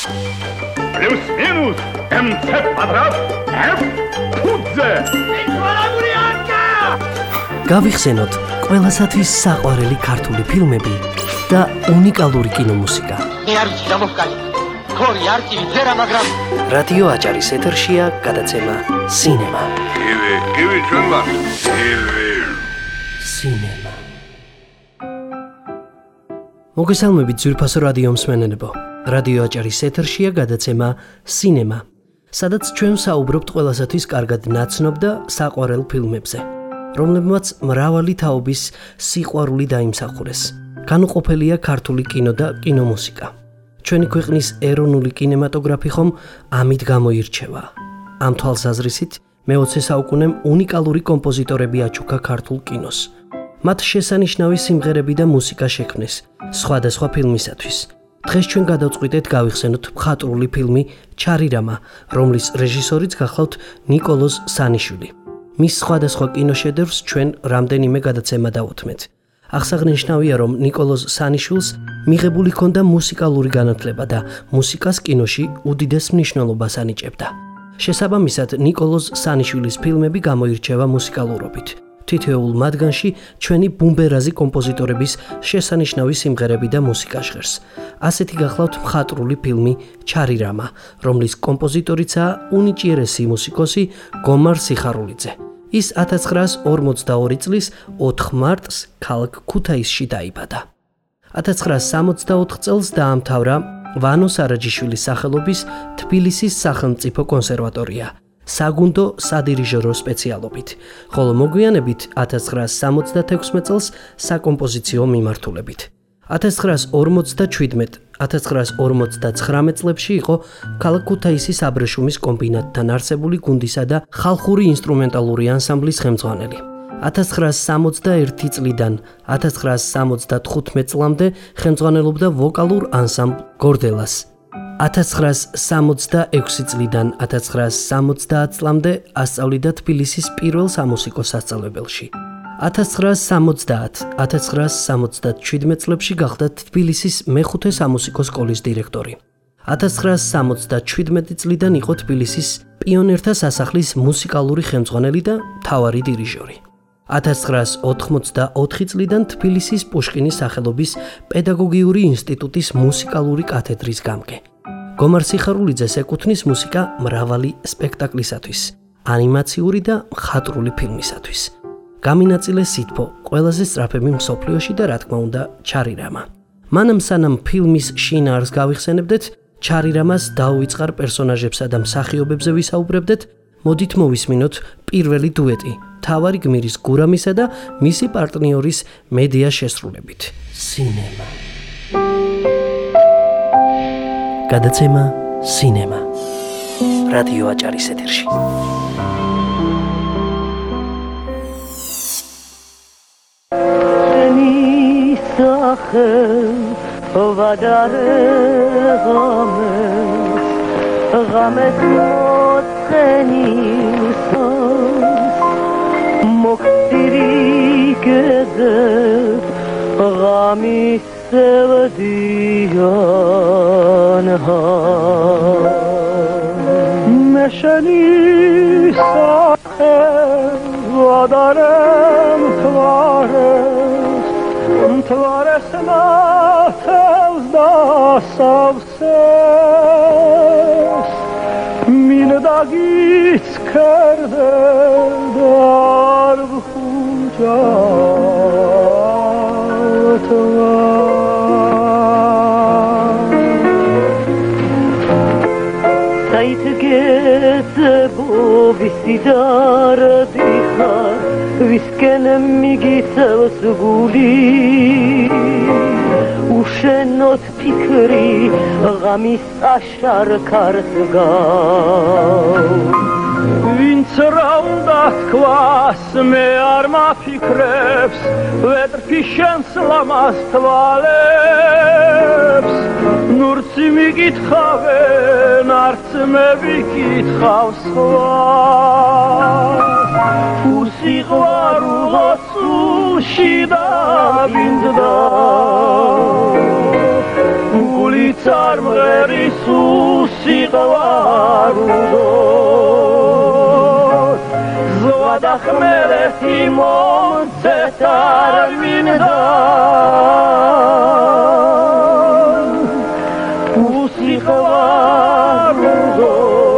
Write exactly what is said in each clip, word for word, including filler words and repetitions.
Плюс минус МЦ квадрат F ფუძე. გავიხსენოთ ყველასათვის საყვარელი ქართული ფილმები და უნიკალური კინომუსიკა. მე არ ვიცი გამოვკალი. ქორი არ კი ვიძერა, მაგრამ რადიო აჭარის ეთერშია გადაცემა სინემა. ივი, ივი ჩვენ ვარ. ივი. სინემა. მოგესალმებით ძვირფასო რადიო მსმენელებო. რადიო აჭარის ეთერშია გადაცემა სინემა, სადაც ჩვენ საუბრობთ ყველასათვის კარგად ნაცნობ და საყვარელ ფილმებზე, რომლებმაც მრავალი თაობის სიყვარული დაიმსახურეს. განუყოფელია ქართული კინო და კინომუსიკა. ჩვენი ქვეყნის ეროვნული კინემატოგრაფი ხომ ამით გამოირჩევა. ამ თვალსაზრისით მეოცე საუკუნემ უნიკალური კომპოზიტორები აჩუქა ქართულ კინოს. მათ შესანიშნავი სიმღერები და მუსიკა შექმნეს სხვადასხვა ფილმისათვის. დღეს ჩვენ გადავწყვიტეთ გავიხსენოთ მხატვრული ფილმი ჩარირამა, რომლის რეჟისორიც გახლავთ ნიკოლოზ სანიშვილი. მის სხვადასხვა კინოშედევრს ჩვენ რამდენიმე გადაცემა დავუთმეთ. აღსანიშნავია, რომ ნიკოლოზ სანიშვილს მიღებული ჰქონდა მუსიკალური განათლება და მუსიკას კინოში უდიდეს მნიშვნელობას ანიჭებდა. შესაბამისად, ნიკოლოზ სანიშვილის ფილმები გამოირჩევა მუსიკალურობით. თითოეულ მათგანში ჩვენი ბუმბერაზი კომპოზიტორების შესანიშნავი სიმღერები და მუსიკა ჟღერს. ასეთი გახლავთ მხატვრული ფილმი ჩარირამა, რომლის კომპოზიტორიცაა უნიჭიერესი მუსიკოსი გომარ სიხარულიძე. ის ათას ცხრაას ორმოცდაორი წლის ოთხ მარტს ქალაქ ქუთაისში დაიბადა. ათას ცხრაას სამოცდაოთხ წელს დაამთავრა ვანო სარაჯიშვილის სახელობის თბილისის სახელმწიფო კონსერვატორია საგუნდო სადირიჟორო სპეციალობით, ხოლო მოგვიანებით ათას ცხრაას სამოცდათექვსმეტ წელს საკომპოზიციო მიმართულებით. ათას ცხრაას ორმოცდაჩვიდმეტ - ათას ცხრაას ორმოცდაცხრამეტ წლებში იყო ქალაქ ქუთაისის აბრეშუმის კომბინატთან არსებული გუნდისა და ხალხური ინსტრუმენტალური ანსამბლის ხელმძღვანელი. ათას ცხრაას სამოცდაერთი წლიდან ათას ცხრაას სამოცდათხუთმეტ წლამდე ხელმძღვანელობდა ვოკალურ ანსამბლ გორდელას. ათას ცხრაას სამოცდაექვსი წლიდან ათას ცხრაას სამოცდაათ წლამდე ასწავლიდა თბილისის პირველ სამუსიკო სასწავლებელში. ათას ცხრაას სამოცდაათ - ათას ცხრაას სამოცდაჩვიდმეტ წლებში გახდა თბილისის მეხუთე სამუსიკო სკოლის დირექტორი. ათას ცხრაას სამოცდაჩვიდმეტი წლიდან იყო თბილისის პიონერთა სასახლის მუსიკალური ხელმძღვანელი და მთავარი დირიჟორი. ათას ცხრაას ოთხმოცდაოთხი წლიდან თბილისის პუშკინის სახელობის პედაგოგიური ინსტიტუტის მუსიკალური კათედრის გამგე. გომარ სიხარულიძეს ეკუთვნის მუსიკა მრავალი სპექტაკლისათვის, ანიმაციური და მხატვრული ფილმისათვის. გამინაწილეს სითბო ყველაზე სწრაფები მსოფლიოში და რა თქმა უნდა ჩარირამა. მანამ სანამ ფილმის შინაარსს გავიხსენებდეთ, ჩარირამას დაუვიწყარ პერსონაჟებსა და მსახიობებზე ვისაუბრებდეთ, მოდით მოვისმინოთ პირველი დუეტი მთავარი გმირის გურამისა და მისი პარტნიორის მედია შესრულებით. სინემა. გადაცემა სინემა. რადიო აჭარის ეთერში. ვადარე ღამეს ღამეს მოწენილს მოგწირი გეზეთ ღამის სევდიანა მე შენი სახე ვადარე მთვარეს მთვარეს ნათელს და სავსეს მინდა გიცქერდე და არ ვხუჭავ საით გეძებო ვისი დარდიხარ ვისკენ მიგიწევს გული უშენოთ ფიქრი ღამის აშარ ქარს გავს ვინც რა უნდა თქვას მე არ მაფიქრებს ვეტრფი შენს ლამას თვალებს ნურცი მიკითხავენ არც მე ვიკითხავ სხვა უსიყვარულო სულში დავინდდა გულით წარმღერის უსიყვარულო ზღვა და ხმელეთი მომცეთ არ მინდა უსიყვარულო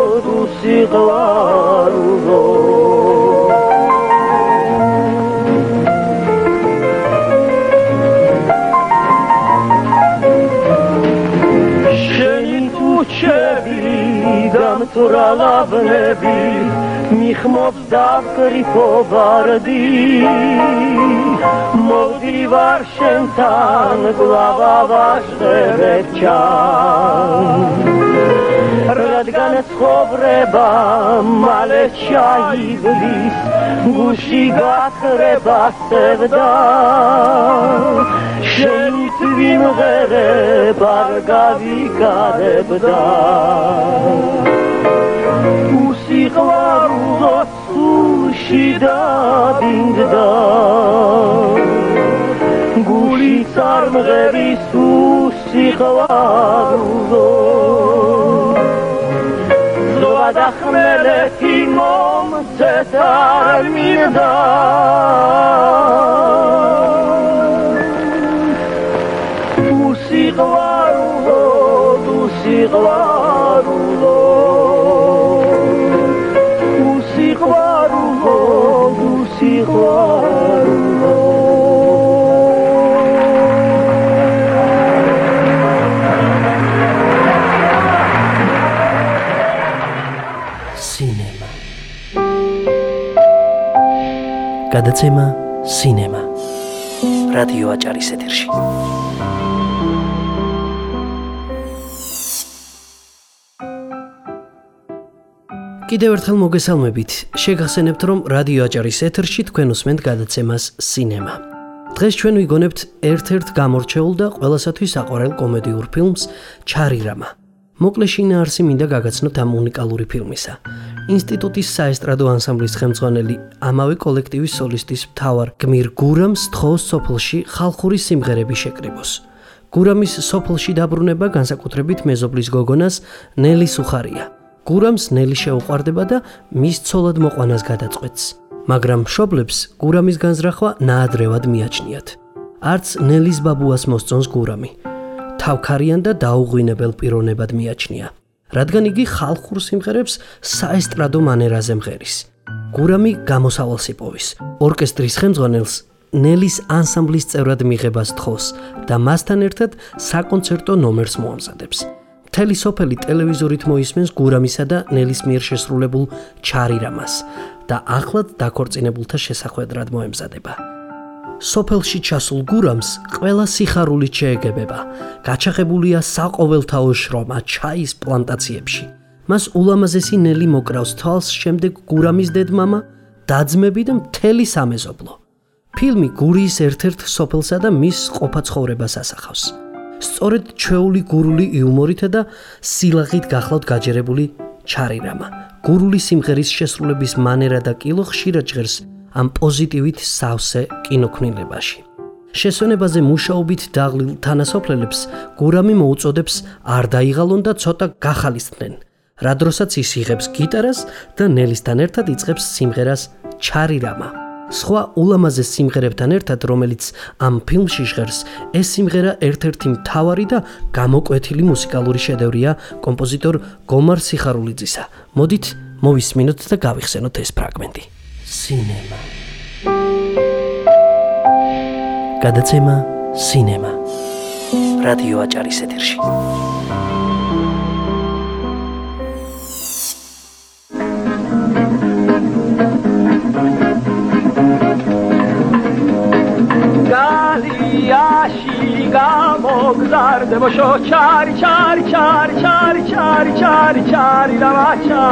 უსიყვარულო Turalabnebi Michmov davkrifo vardi Modi varshentan glava vashverechan Radgan tschovreba male chaivlis Gushi gakreba sevda Shenit vimgere bargavi gadebda Უსიყვარულო სულში დადინგდა გული წარმღერის უსიყვარულო ზღვა და ხმელეთი მომცეთ არ მინდა უსიყვარულო უსიყვარულო Უსიყვარულო, უსიყვარულო სინემა გადაცემა სინემა რადიო აჭარის ეთერში კიდევ ერთხელ მოგესალმებით. შეგახსენებთ, რომ რადიო აჭარის ეთერში თქვენ უსმენთ გადაცემას სინემა. დღეს ჩვენ ვიგონებთ ერთ-ერთ გამორჩეულ და ყველასათვის საყვარელ კომედიურ ფილმს ჩარირამა. მოკლე შინაარსი მინდა გაგაცნოთ ამ უნიკალური ფილმისა. ინსტიტუტის საესტრადო ანსამბლის ხელმძღვანელი ამავე კოლექტივის სოლისტის მთავარ გმირ გურამს თხოვს სოფელში ხალხური სიმღერები შეკრიბოს. გურამის სოფელში დაბრუნება განსაკუთრებით მეზობლის გოგონას ნელის უხარია. გურამს ნელი შეუყვარდება და მის ცოლად მოყვანას გადაწყვეტს. მაგრამ მშობლებს გურამის განზრახვა ნაადრევად მიაჩნიათ. არც ნელის ბაბუას მოსწონს გურამი. თავქარიან და დაუღვინებელ პიროვნებად მიაჩნია, რადგან იგი ხალხურ სიმღერებს საესტრადო მანერაზე მღერის. გურამი გამოსავალს იპოვის. ორკესტრის ხელმძღვანელს ნელის ანსამბლის წევრად მიღებას თხოვს და მასთან ერთად საკონცერტო ნომერს მოამზადებს. მთელი სოფელი ტელევიზორით მოისმენს გურამისა და ნელის მიერ შესრულებულ ჩარირამას და ახლად დაქორწინებულთა შესახვედრად მოემზადება. სოფელში ჩასულ გურამს ყველა სიხარულით შეეგებება. გაჩაღებულია საყოველთაო შრომა ჩაის პლანტაციებში. მას ულამაზესი ნელი მოკრავს თვალს, შემდეგ გურამის დედმამა, დაძმები და მთელი სამეზობლო. ფილმი გურიის ერთ-ერთ სოფელსა და მის ყოფა ცხოვრებას ასახავს. სწორედ ჩვეული გურული იუმორითა და სილაღით გახლავთ გაჯერებული ჩარირამა. გურული სიმღერის შესრულების მანერა და კილო ხშირად ჟღერს ამ პოზიტივით სავსე კინოქმნილებაში. შესვენებაზე მუშაობით დაღლილ თანასოფლელებს გურამი მოუწოდებს არ დაიღალონ და ცოტა გახალისდნენ, რა დროსაც ის იღებს გიტარას და ნელისთან ერთად იწყებს სიმღერას ჩარირამა. სხვა ულამაზეს სიმღერებთან ერთად, რომელიც ამ ფილმში ჟღერს, ეს სიმღერა ერთ-ერთი მთავარი და გამოკვეთილი მუსიკალური შედევრია კომპოზიტორ გომარ სიხარულიძისა. მოდით მოვისმინოთ და გავიხსენოთ ეს ფრაგმენტი. სინემა. გადაცემა სინემა. რადიო აჭარის ეთერში. გალიაში გამოგზარდებოშო ჩარი ჩარი ჩარი ჩარი ჩარი ჩარი ჩარი დავაჩა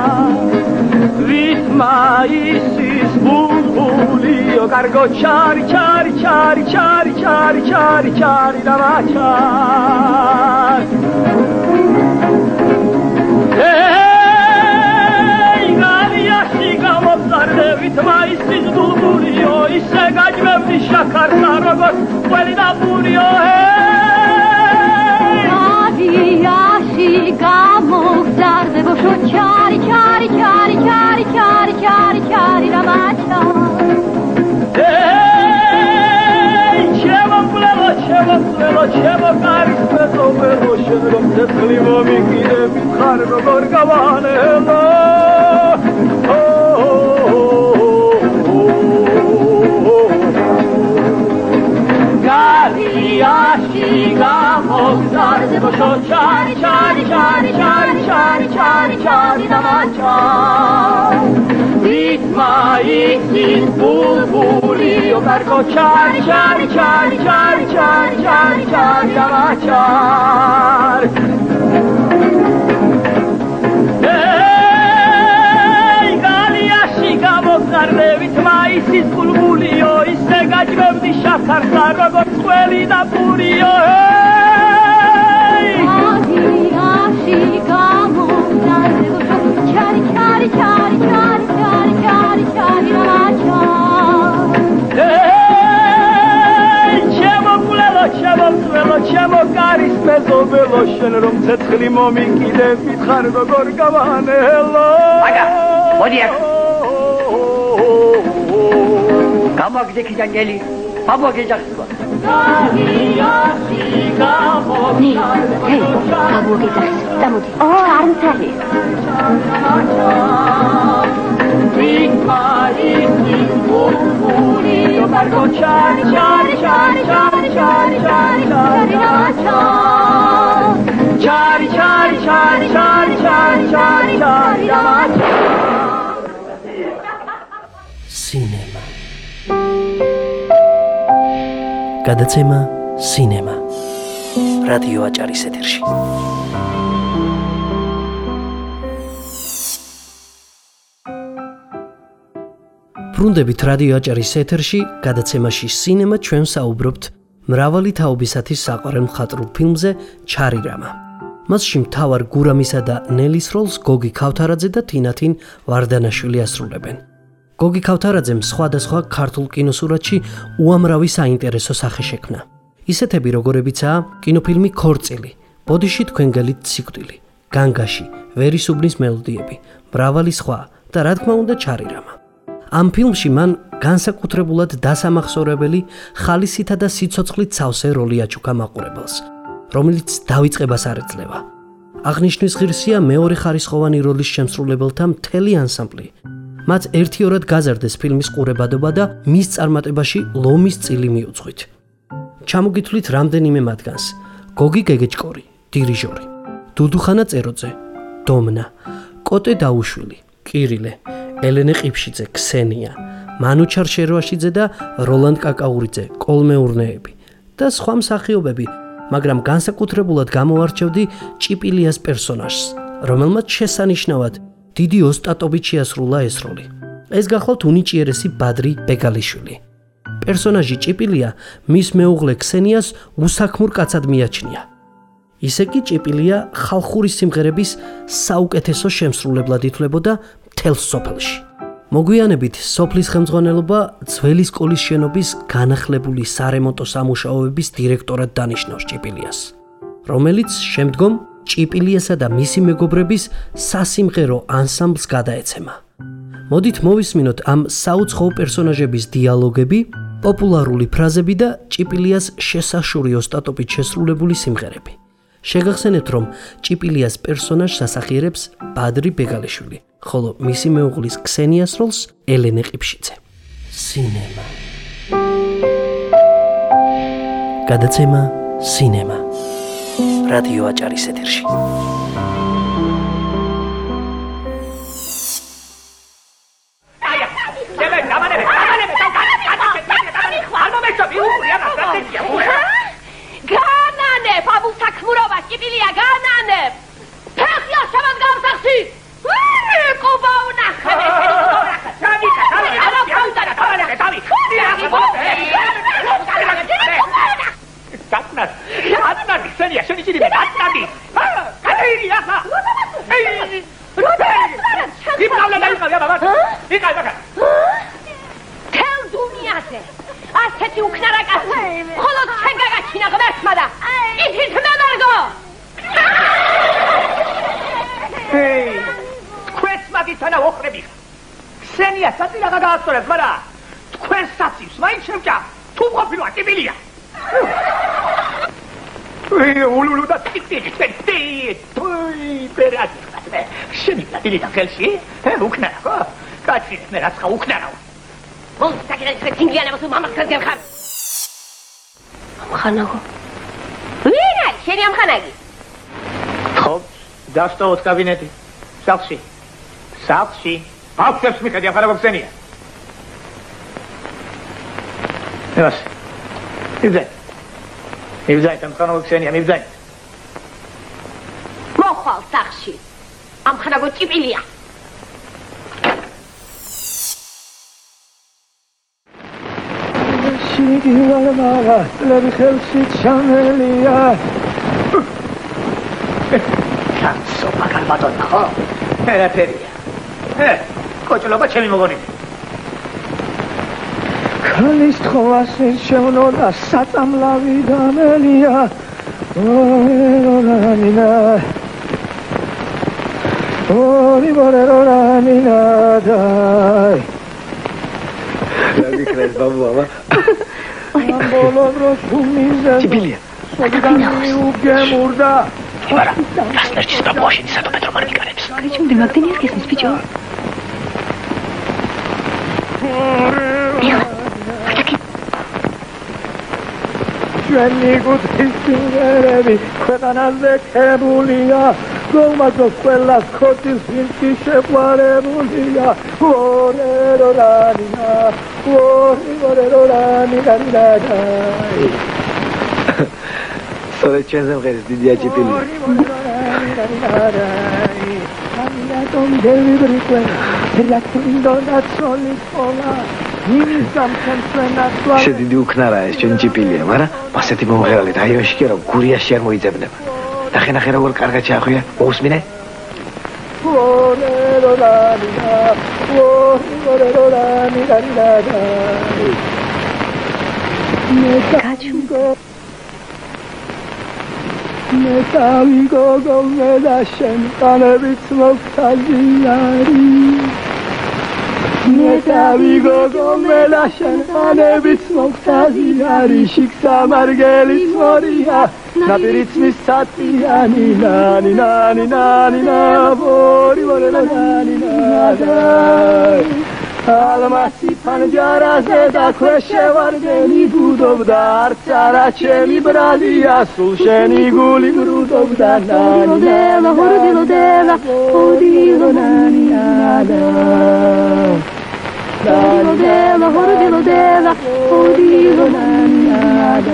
ვითმა ისის ბულბულიო კარგო ჩარი ჩარი ჩარი ჩარი ჩარი ჩარი ჩარი დავაჩა ეი გალიაში გამოგზარდებით მაისის ბულბულიო ისე გაჯმევდი შაქარსა როგორც ყველი დაბურიო ეი გამოგზარდე ბოშო ჩარი ჩარი ჩარი ჩარი ჩარი ჩარი ჩარი რამაჩა ეი ჩემო ბლელო ჩემო ბლელო ჩემო კარის პესობელო შენ რომ ცეცხლი მომიგირები ხარ როგორ გავანელო გალიაში გამოგზარდე ბოშო ჩარი ჩარი ჩარი ჩარი ჩარი ჩარი ჩარი დამაჩა ritma ixis bulbuli o cargo chari chari chari chari chari chari chari damachar Hey galiashi gamogzarde ritma ixis bulbuli o iste gajbebdi shakarsa rogor tsveli da puri o hey galiashi gamogzarde chari chari chari chari chari chari chari ramacha Hey chemo bulelo chemo bulelo chemo karis pezobelo shen rom tsetkli momigideb khar rogor gavanelo aga modi ak გამაგდექი ჯანგელი ბაბუაგე ჯახსვა galiashi gamogzarde hey ბაბუაგე ჯახსვა დამოდი არნთალი ritma ixis bulbuli o cargo chari chari chari chari chari chari chari chari chari chari chari chari chari chari chari სინემა გადაცემა სინემა რადიო აჭარის ეთერში ბრუნდებით რადიო აჭარის ეთერში გადაცემაში სინემა ჩვენ საუბრობთ მრავალი თაობისათი საყვარელ მხატვრულ ფილმზე ჩარი რამა მასში მთავარ გურამისა და ნელის როლს გოგი ქავთარაძე და თინათინ ვარდანაშვილი ასრულებენ გოგი ქავთარაძემ სხვადასხვა ქართულ კინოსურათში უამრავი საინტერესო სახე შექმნა. ისეთები როგორებიცაა კინოფილმი ქორწილი, ბოდიში თქვენგელით სიკვდილი, განგაში, ვერისუბნის მელოდიები, მრავალი სხვა და რა თქმა უნდა ჩარი რამა. ამ ფილმში მან განსაკუთრებულად დასამახსოვრებელი ხალისითა და სიცოცხლით სავსე როლი აჩუქა მაყურებელს, რომელიც დავიწყებას არ ეძლევა. აღნიშნვის ღირსია მეორე ხარისხოვანი როლის შემსრულებელთა მთელი ანსამბლი. მათ ერთიორად გაზარდეს ფილმის ყურებადობა და მის წარმატებაში ლომის წილი მიუძღვით. ჩამოგითვლით რამდენიმე მათგანს: გოგი გეგეჭკორი, დირიჟორი, დუდუხანა წეროძე, დომნა, კოტე დაუშვილი, კირილე, ელენე ყიფშიძე, ქსენია, მანუჩარ შერვაშიძე და როლანდ კაკაურიძე, კოლმეურნეები და სხვა მსახიობები, მაგრამ განსაკუთრებულად გამოვარჩევდი ჭიპილიას პერსონაჟს, რომელმაც შესანიშნავად დიდი ოსტატობით შეასრულა ეს როლი. ეს გახლავთ უნიჭიერესი ბადრი ბეგალიშვილი. პერსონაჟი ჭიპილია მის მეუღლე ქსენიას უსაქმურ კაცად მიაჩნია. ისე კი ჭიპილია ხალხური სიმღერების საუკეთესო შემსრულებლად ითვლებოდა მთელს სოფელში. მოგვიანებით სოფლის ხელმძღვანელობა ძველი სკოლის შენობის განახლებული სარემონტო სამუშაოების დირექტორად დანიშნავს ჭიპილიას, რომელიც შემდგომ ჭიპილიასა და მისი მეგობრების სასიმღერო ანსამბლს გადაეცემა. მოდით მოვისმინოთ ამ საუცხოო პერსონაჟების დიალოგები, პოპულარული ფრაზები და ჭიპილიას შესაშური ოსტატობით შესრულებული სიმღერები. შეგახსენებთ, რომ ჭიპილიას პერსონაჟს ასახიერებს ბადრი ბეგალიშვილი, ხოლო მისი მეუღლის ქსენიას როლს ელენე ყიფშიძე. სინემა. გადაცემა სინემა. რადიო აჭარის ეთერში. განანებ აბუ საქმურობა ჭიპილია განანებ ფეხია შემოდგავსახში ყობა უნახე დავი დავი დავი გატნად გატნად ქსენია შენი ჭირი მე გატნადი გაირი ახლა გადითანა ოხრები. ქსენია საწირაღა გაასწორებს, მაგრამ თქვენ საწივს მაინც შევჭა. თუ ყოფილვარ ტიპილია. ულულუ და ტიპილი ტიპი. თუი პერად. შენი პატილი და ხელში? ჰე, უკნარა ხო? კაცი მე რაც ხა უკნარა. მომ საკითხი ცინგიანა მოსულ მამას ქანგან ხარ. ამხანაგო. ვინ არის შენი ამხანაგი? ხო, დასტოვოთ კაბინეტი. სახლში. სახლში. აქვსებს მიხედი ამხანაგო ქსენია. ევას. იბძაი. იბძაი ამხანაგო ქსენია, იბძაი. მოხვალ სახლში. ამხანაგო ჭიპილია. შიგი ვალმაღა, ლები ხელში ჩამელია. კაცო, მაგალ ბატონო, ხო? ერაფერია. ე, კოჭლობა ჩემი მოგონილი. ქალის თხოვას შემნო და საწამლავი დამელია. ორერორანინა. ორი ორერორანინა დაი. ლები ქრეს ბაბუა. ამბოლო შუმიზა. ტიპილია. საგდანი უგემურდა. იბარა, რასტერჩის ბაბუაშენი სადობედრო მარკარებს. კრიჩმდი მაგდენიას გესმის ბიჭო. ჩვენი გუთის სიმღერები ქვეყანაზე ქებულია. გომაზო ყველა ქოთის ვინცი შეყვარებულია. ორერორანინა, ორერორანინა დაი. სწორედ ჩვენზე მღერის დიდია ჭიპილია. ამიტომ დელიბრიკენ რაკინდო და სოლი ყოლა. იმის სამცენსვენაცვა. შედიდი უკნარაა ეს ჩვენი ჭიპილია, მაგრამ ასეთი მომღერალი რაიონში კი რომ გურიაში არ მოიძებნება. ნახე ნახე როგორ კარგად ჩაახვია, მოусმინე? ორერორანინა, ორერორანინა დაი. გაჩუნგო. მე დავიგო გომედა შენ ყანებით მოგთაზიარი. მე დავიგო გომედა შენ ყანებით მოგთაზიარი. შიქსა მარგელის მორია, ნაპირიც მისაწიანი. ნანი ნანი ნანი ნაბორი ვორელანი ნადაი. ალმასი ფანჯარაზე და ქვეშევარდენი ბუდობდა. არც არა ჩემი ბრალია, სულ შენი გული ბრუდობდა. ნანი ჰორდილოდელა ჰორდილო ნანი ადა. ჰორდილოდელა ჰორდილოდელა ჰორდილო ნანი ადა.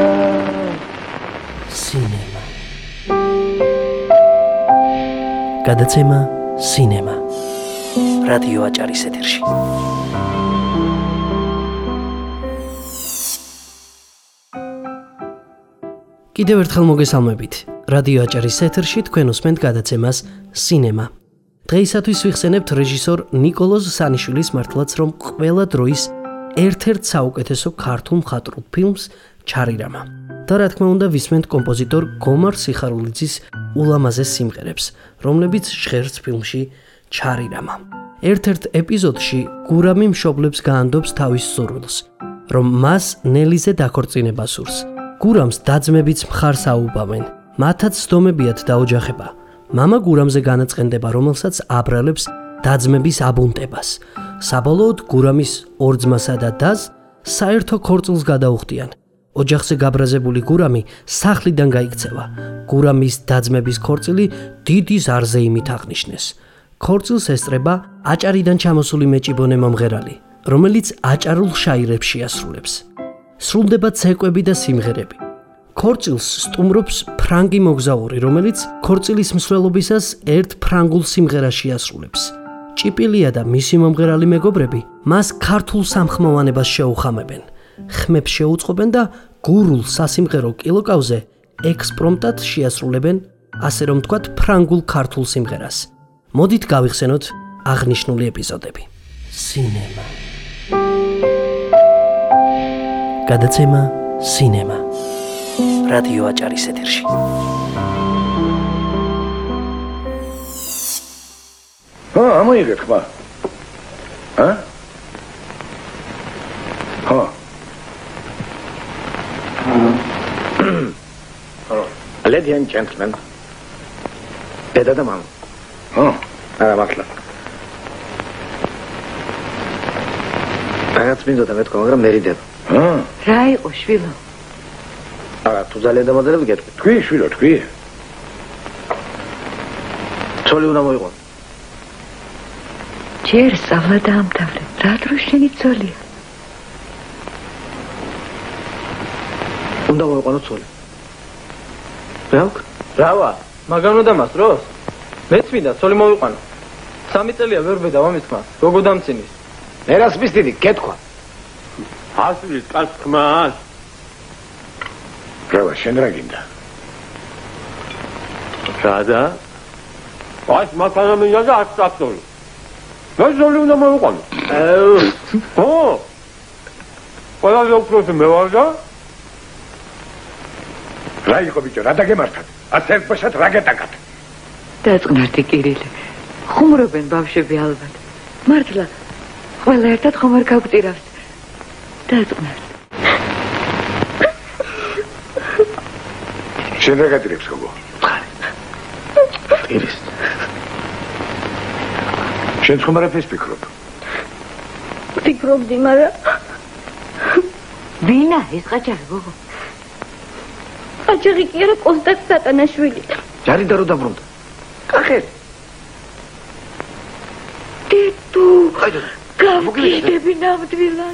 სინემა. გადაცემა სინემა. რადიო აჭარის ეთერში. კიდევ ერთხელ მოგესალმებით. რადიო აჭარის ეთერში თქვენ უსმენთ გადაცემას სინემა. დღეისათვის ვიხსენებთ რეჟისორ ნიკოლოზ სანიშვილის მართლაც რომ ყველა დროის ერთ-ერთ საუკეთესო ქართულ მხატვრულ ფილმს ჩარირამა. და რა თქმა უნდა ვისმენთ კომპოზიტორ გომარ სიხარულიძის ულამაზეს სიმღერებს, რომლებიც ჟღერს ფილმში ჩარირამა. ერთ-ერთ ეპიზოდში გურამი მშობლებს გაანდობს თავის სურვილს, რომ მას ნელიზე დაქორწინება სურს. გურამს დაძმებიც მხარს აუბავენ, მათაც სდომებიათ დაოჯახება. მამა გურამზე განაწყენდება, რომელსაც აბრალებს დაძმების აბუნტებას. საბოლოოდ გურამის ორ ძმასა და დას საერთო ქორწილს გადაუხდიან. ოჯახზე გაბრაზებული გურამი სახლიდან გაიქცევა. გურამის დაძმების ქორწილი დიდი ზარზეიმით აღნიშნეს. ქორწილს ესწრება აჭარიდან ჩამოსული მეჭიბონე მომღერალი, რომელიც აჭარულ შაირებს შეასრულებს. სრულდება ცეკვები და სიმღერები. ქორწილს სტუმრობს ფრანგი მოგზაური, რომელიც ქორწილის მსვლელობისას ერთ ფრანგულ სიმღერას შეასრულებს. ჭიპილია და მისი მომღერალი მეგობრები მას ქართულ სამხმოვანებას შეუხამებენ, ხმებს შეუწყობენ და გურულ სასიმღერო კილოკავზე ექსპრომტად შეასრულებენ, ასე რომ თქვათ, ფრანგულ ქართულ სიმღერას. მოდით გავიხსენოთ აღნიშნული ეპიზოდები. სინემა. გადაცემა სინემა. რადიო აჭარის ეთერში. ხო, ამოიღეთ ხმა. ა? ხო. Ladies and gentlemen. დედა და მამა. ხო. არა მართლა. რაღაც მინდოდა მეთქვა, მაგრამ მე რიდება. ხო. რა იყო შვილო? არა, თუ ძალიან დამაძერებს გეტყვი. თქვი, შვილო, თქვი. ცოლი უნდა მოიყო. ჯერ სწავლა დაამთავრე. რა დროს შენი ცოლია? უნდა მოიყო ცოლი. რა ვქ? რავა? მაგან უნდა მასწროს? მეც მინდა ცოლი მოვიყვანო. სამი წელია ვერ ვედა ამის ხმას. გოგო დამცინის. ერასმის დიდი გეთქვა. ასვლის კაც ხმას. რავა, შენ რა გინდა? რადა? აი, მაგანა მინდა და აქ ტრაქტორი. მე ზოლი უნდა მოვიყვანო. ხო. ყველა უბრალოდ მე ვარ და რა იყო ბიჭო, რა დაგემართათ? ასე ერთბაშად რა გეტაკათ? დაწყნართი კირილე. ხუმრობენ ბავშვები ალბათ. მართლა ყველა ერთად ხომ არ გაგვტირავს. დაწყნართ. შენ რა გატირებს გოგო? ირის. შენ ხომ არაფერს ფიქრობ? ფიქრობდი, მაგრამ ვინა ეს ყაჩაღი გოგო? ყაჩაღი კი არა, კონსტანტ სატანაშვილი. ჯარი და რო დაბრუნდა. კახეთ. დედო. გავგიდები ნამდვილად.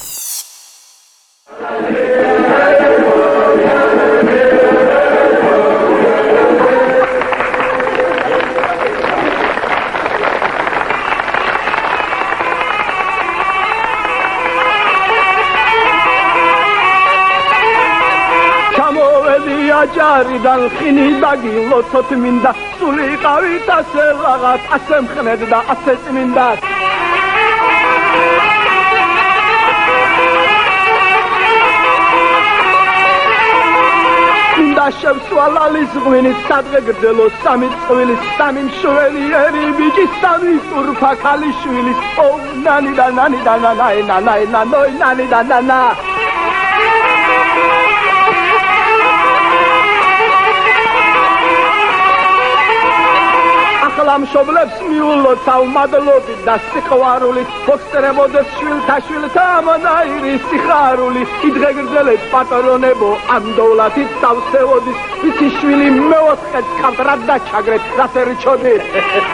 ჯარიდან ხინი დაგილოცოთ მინდა სული ყავით ასე რაღაც ასე მხნედ და ასე წმინდა მინდა შევსვალალის ღვინით სადღე გრძელოს სამი წყვილის სამი მშვენიერი ბიჭი სამი სურფა ქალიშვილის ო ნანი და ნანი და ნანაი ნანაი ნანოი ნანი და ნანა მშობლებს მიულოთ საუმადლობით და სიყვარულით ფოქსტრებოდეს შვილთა შვილთა ამანაირი სიხარული იდღე გრძელეთ პატრონებო ამ დოვლათით სავსეოდის ვიცი შვილი მეოთხეც ყავთ რა დაჩაგრეთ რაც ერჩოდით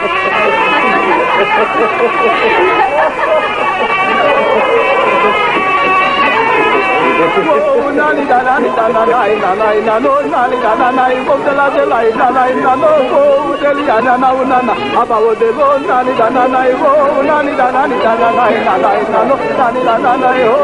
nani da nani da nani nani nano nani da nani botela de la nani nano boteli nana nana abavo de lo nani da nani wo nani da nani da nani nani nano nani da nani ho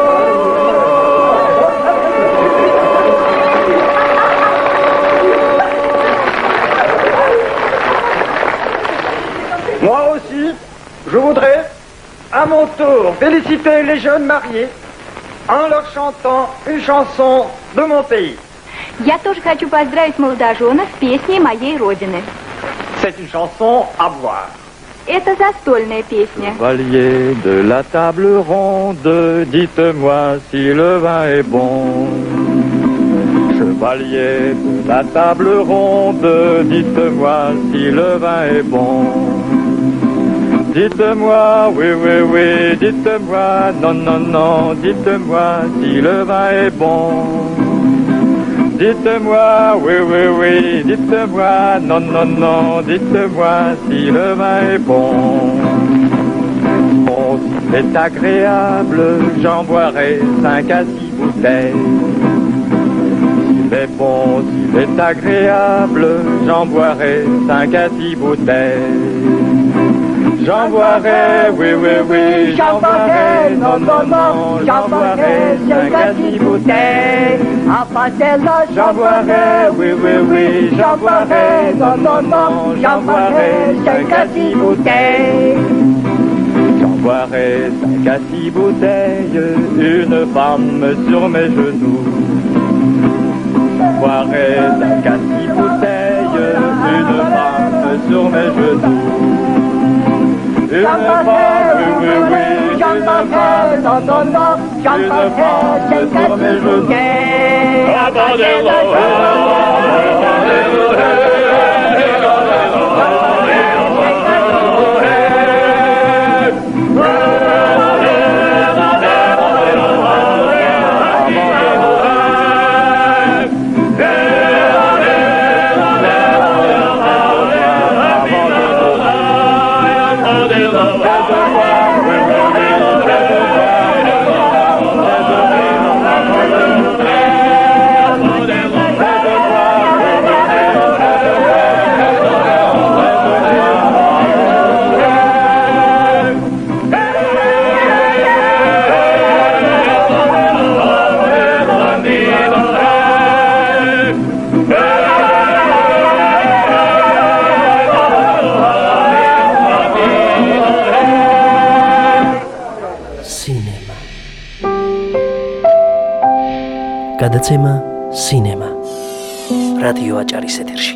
Moi aussi, je voudrais à mon tour féliciter les jeunes mariés en leur chantant une chanson de mon pays. Я тоже хочу поздравить молодоженов с песней моей родины. C'est une chanson à boire. Это застольная песня. Chevalier de la table ronde, dites-moi si le vin est bon. Chevalier de la table ronde, dites-moi si le vin est bon. Dites-moi, oui, oui, oui, dites-moi, non, non, non, dites-moi si le vin est bon. Dites-moi, oui, oui, oui, dites-moi, non, non, non, dites-moi si le vin est bon. Bon, s'il est agréable, j'en boirai cinq à six bouteilles. S'il est bon, s'il est agréable, j'en boirai cinq à six bouteilles. J'en boirai, oui, oui, oui, j'en boirai, non, non, non, j'en boirai cinq à six bouteilles. J'en boirai, oui, oui, oui, j'en boirai, non, non, non, j'en boirai cinq à six bouteilles. J'en boirai cinq à six bouteilles, une femme sur mes genoux. J'en boirai cinq à six bouteilles, une femme sur mes genoux. გადაცემა სინემა რადიო აჭარის ეთერში.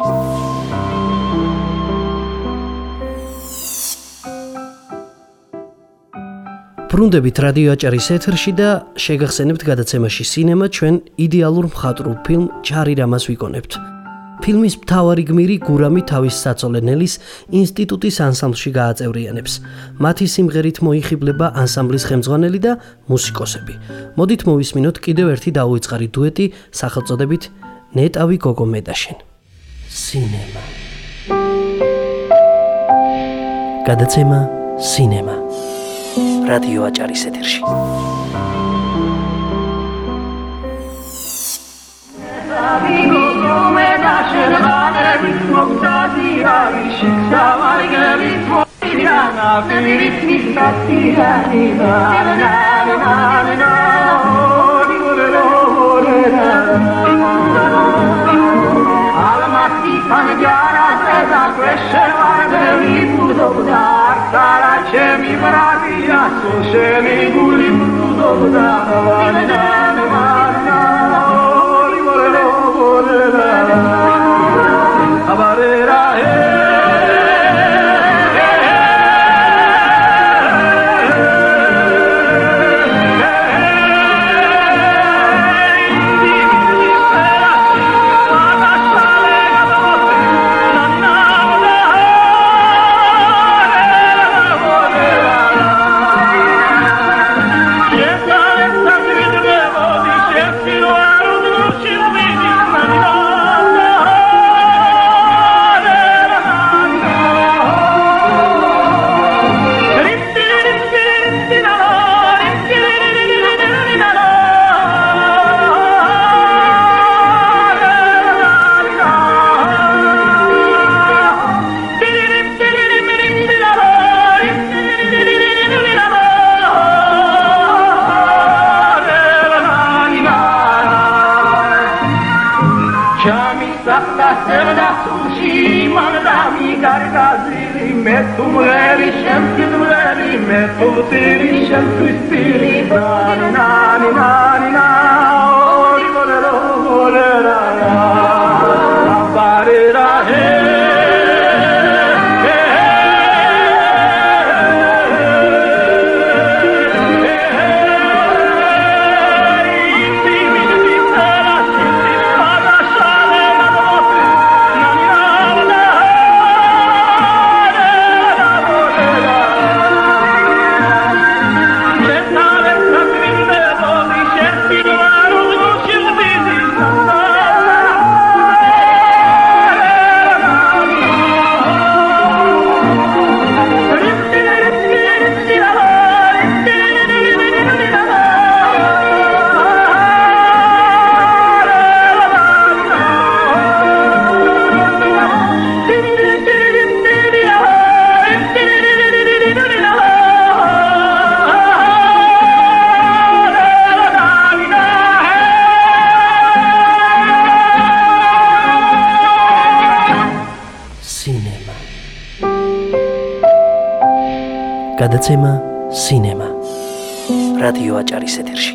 ბრუნდებით რადიო აჭარის ეთერში და შეგახსენებთ გადაცემაში სინემა ჩვენ იდეალურ მხატვრულ ფილმ ჯარი რამას ვიკონებთ. ფილმის მთავარი გმირი გურამი თავის საწოლენელის ინსტიტუტის ანსამბლში გააწევრიანებს. მათი სიმღერით მოიხიბლება ანსამბლის ხელმძღვანელი და მუსიკოსები. მოდით მოვისმინოთ კიდევ ერთი დაუვიწყარი დუეტი სახელწოდებით ნეტავი გოგო მედაშენ. სინემა. გადაცემა სინემა. რადიო აჭარის ეთერში. გადაცემა სინემა რადიო აჭარის ეთერში.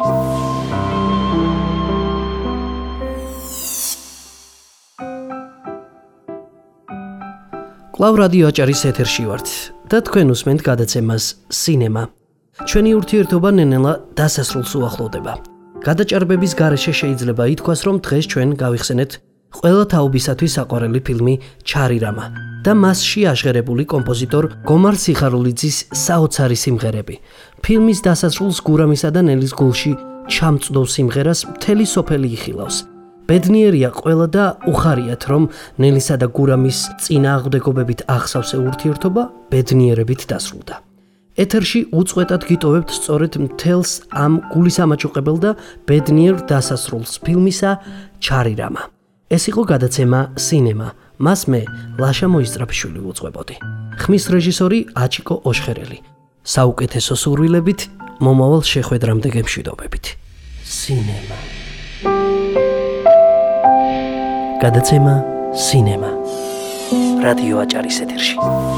კვლავ რადიო აჭარის ეთერში ვართ და თქვენ უსმენთ გადაცემას სინემა. ჩვენი ურთიერთობა ნენელა დასასრულს უახლოვდება. გადაჭარბების გარეშე შეიძლება ითქვას, რომ დღეს ჩვენ გავიხსენეთ ყველა თაობისათვის საყვარელი ფილმი ჩარირამა და მასში აღშერებული კომპოზიტორ გომარ სიხარულიძის საოცარი სიმღერები. ფილმის დასასრულს გურამისა და ნელის გულში ჩამწვდო სიმღერას მთელი სოფელი იხილავს. ბედნიერია ყველა და უხარიათ, რომ ნელისა და გურამის წინააღმდეგობებით აღსავსე ურთიერთობა ბედნიერებით დასრულდა. ეთერში უწყვეტად გიტოვებთ სწორედ მთელს ამ გულისამაჭუყებელ და ბედნიერ დასასრულს ფილმისა ჩარირამა. ეს იყო გადაცემა სინემა. მას მე ლაშა მოისწრაფიშვილი ვუძღვებოდი. ხმის რეჟისორი აჩიკო ოშხერელი. საუკეთესო სურვილებით, მომავალ შეხვედრამდე გემშვიდობებით. სინემა. გადაცემა სინემა. რადიო აჭარის ეთერში.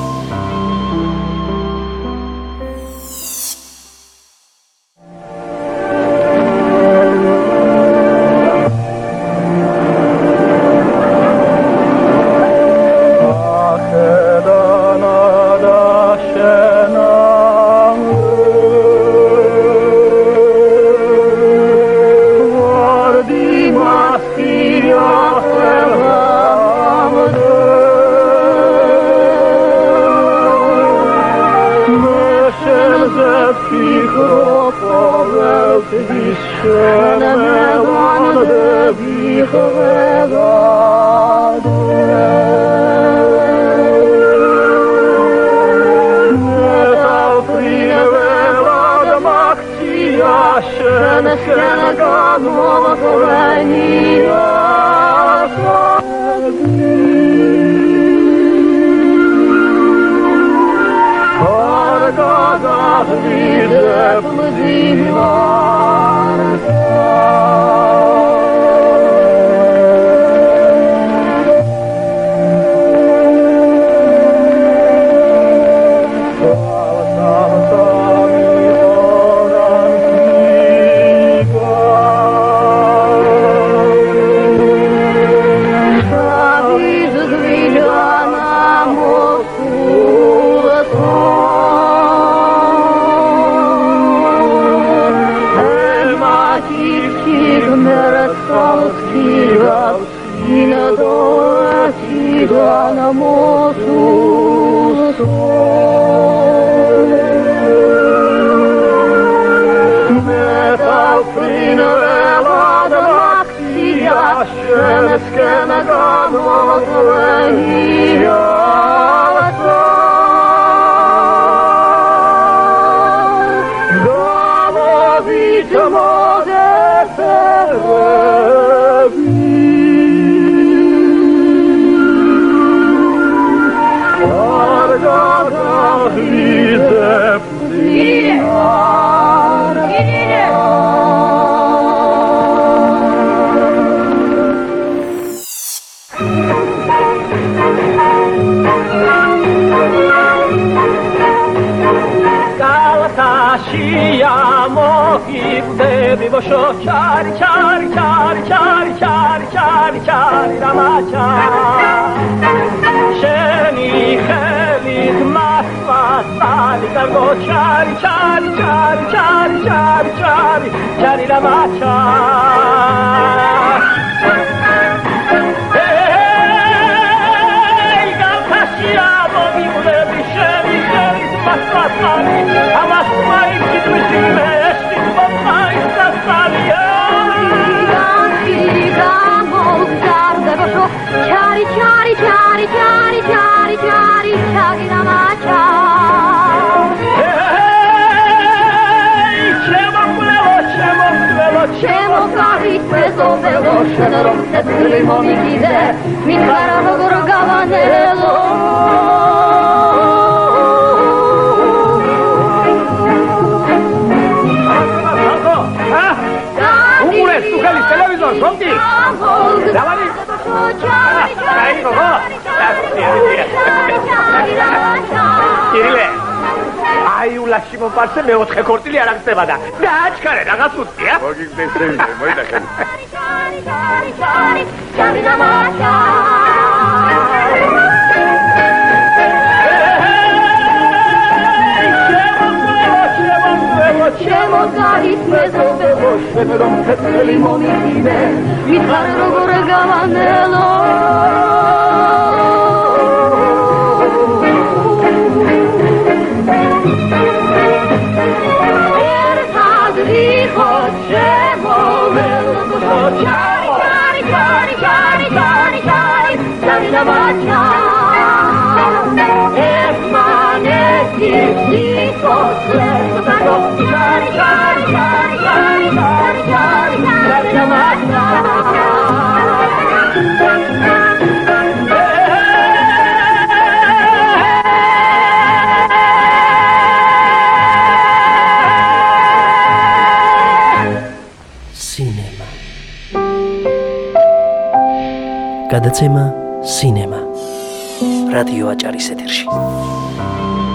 ლაში მომპარსე მეოთხე ქორწილი არ აღწევა და დააჩქარე რაღაც უცია. მოგიგდეს შევიდე, მოიდახე. ეხება რომ ხეთელი მომიყიდე მითხარ როგორ გავანელო ერთად ვიხოთ შემოველო ჩარი ჩარი ჩარი ჩარი ჩარი ჩარი და ბაჩა ერთმანეთი ვიხოთ შემოველო ჩარი ჩარი ჩარი ჩარი ჩარი ჩარი ჩარი და ბაჩა გადაცემა სინემა რადიო აჭარის ეთერში.